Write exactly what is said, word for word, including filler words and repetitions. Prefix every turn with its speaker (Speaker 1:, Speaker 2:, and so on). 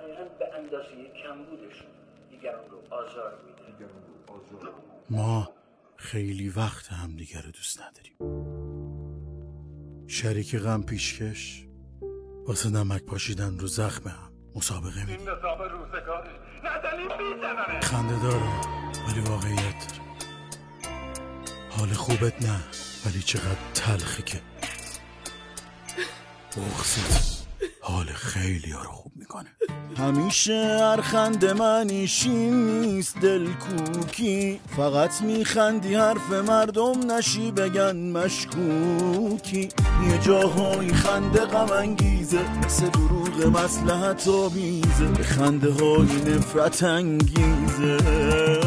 Speaker 1: دقیقاً به اندازه کمبودشون دیگران رو آزار میده.
Speaker 2: ما خیلی وقت هم دیگر رو دوست نداریم. شریک غم پیشکش واسه نمک پاشیدن رو زخم هم مسابقه میدیم.
Speaker 3: این نظام روزگاری ندنیم میزنمه.
Speaker 2: خنده داره ولی واقعیت داره. حال خوبت نه ولی چقدر تلخی که بغضت حال خیلی ها رو خوب میکنه. همیشه هر خنده منیشین نیست دل کوکی، فقط میخندی حرف مردم نشی بگن مشکوکی. یه جاهایی خنده غم انگیزه مثل دروغ مصلحت آمیزه، به خنده های نفرت انگیزه.